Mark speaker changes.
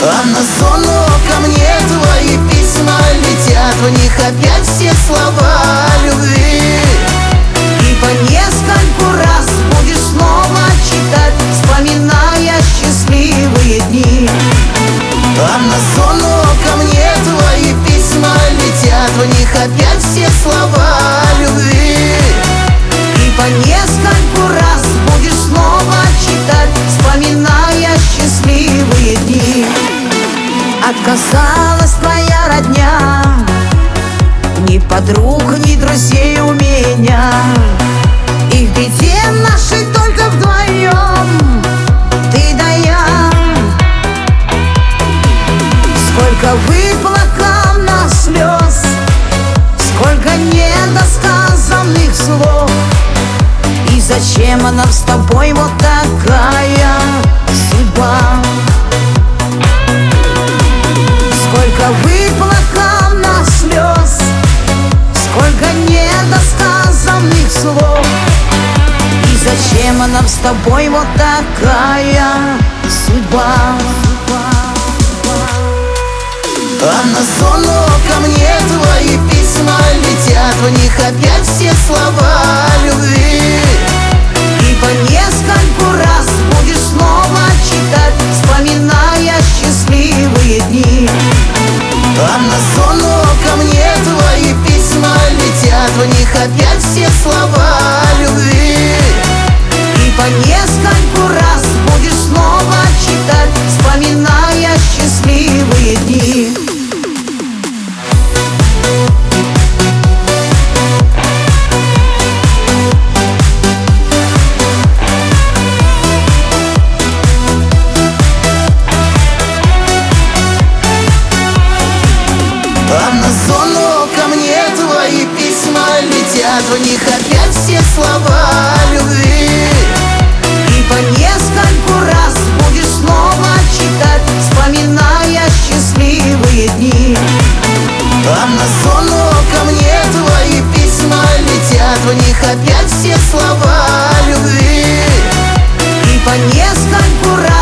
Speaker 1: А на зону ко мне твои письма летят, в них опять все слова любви. И по нескольку раз будешь снова читать, вспоминая счастливые дни. А на зону ко мне твои письма летят, в них опять все слова любви. И по нескольку раз будешь снова читать, вспоминая счастливые дни. Отказалась твоя родня, ни подруг, ни друзей у меня. И в беде нашей только вдвоем ты да я. Сколько выплакал нас слез, сколько недосказанных слов. И зачем нам с тобой вот такая судьба? Сколько выплакал нас слез, сколько недосказанных слов. И зачем нам с тобой вот такая судьба? А на зону ко мне твои письма летят, в них опять все слова любви. И по нескольку раз будешь снова читать, вспоминая счастливые дни. А на зону ко мне твои письма летят, в них опять все слова любви. И по нескольку раз будешь снова читать, вспоминая счастливые дни. А на зону ко мне твои письма летят, в них опять все слова любви. И по нескольку раз будешь снова читать, вспоминая счастливые дни. А на зону ко мне твои письма летят, в них опять все слова любви. И по нескольку раз